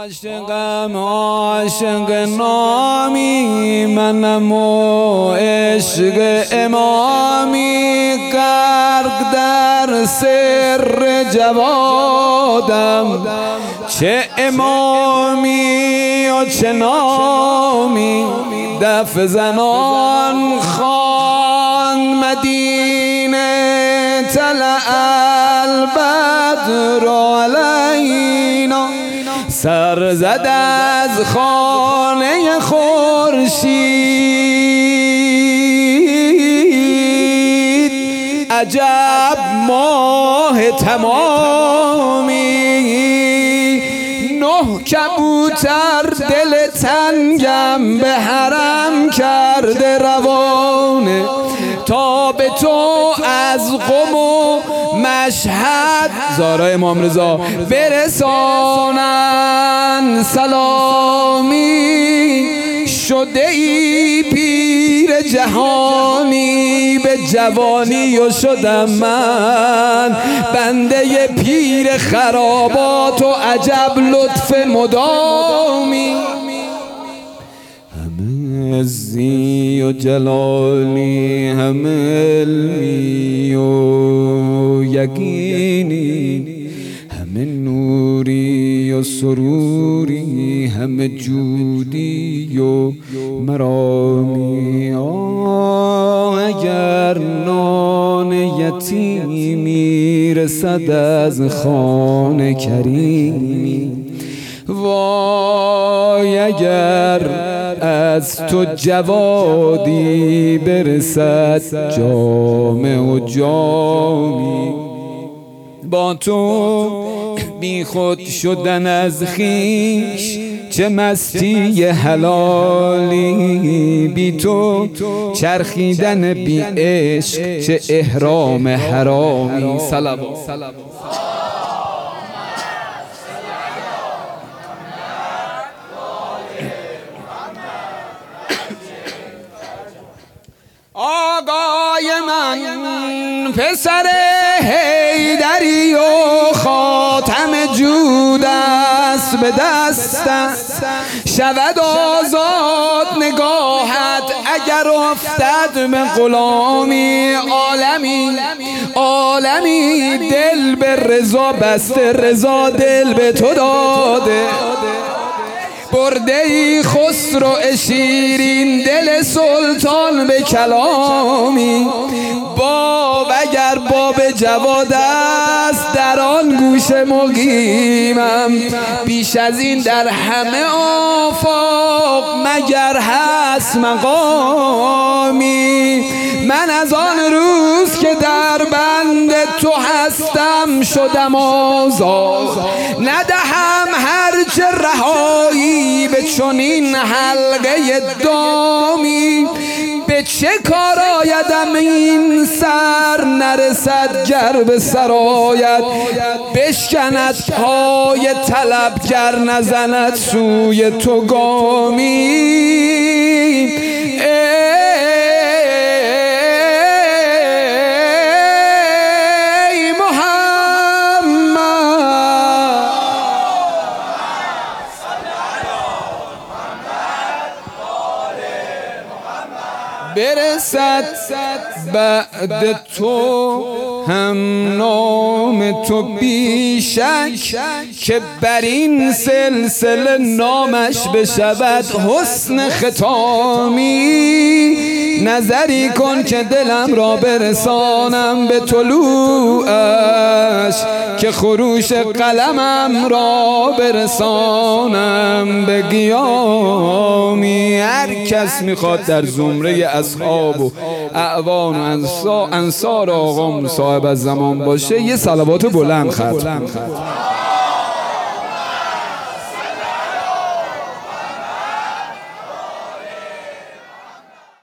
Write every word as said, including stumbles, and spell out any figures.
عاشقم عاشق نامی منم و عشق امامی غرق در سر جوادم. چه امامی و چه نامی دف زنان خوان مدینه طلع البدر علینا. سر زد از خانه خورشید عجب ماه تمامی. نه کبوتر دل تنگم به حرم کرده روانه تا به تو از قم و مشهد زارا امام رضا برسانن سلامی. شده ای پیر جهانی به جوانی و شدم من بنده پیر خرابات و عجب لطف مدامی. همه عزی و جلالی همه علمی و یقینی همه نوری و سروری همه جودی و مرامی. آه اگر نان یتیمی رسد از خوان کریمی. وای اگر از تو جوادی برسد جام و جامی. با تو بی خود شدن از خویش چه مستی حلالی. بی تو چرخیدن بی عشق چه احرام حرامی. صلوات آقای من پسر حیدری و خاتم جود است به دستم. شود آزاد نگاهت اگر افتد به غلامی. عالمی عالمی دل به رضا بسته رضا دل به تو داده. برده ای خسرو شیرین دل سلطان به کلامی. باب اگر باب جواد است در آن گوش مقیمم. بیش از این در همه آفاق مگر هست مقامی. من از آن روز که در بند تو هستم شدم آزاد. ندهم هرچه رهایی به چنین حلقه دامی. به چه کار آیدم این سر نرسد گر به سر آید. بشکند پای طلبگر نزند سوی تو گامی. برسد بعد تو هم نام تو بیشک که بر این سلسله نامش بشود حسن ختامی. نظری کن که دلم را برسانم به طلوعش که خروش قلمم را برسانم به قیامی. هر کس میخواد در زمره اصحاب و اعوان و انصار آقا صاحب الزمان باشه یه صلوات بلند خطر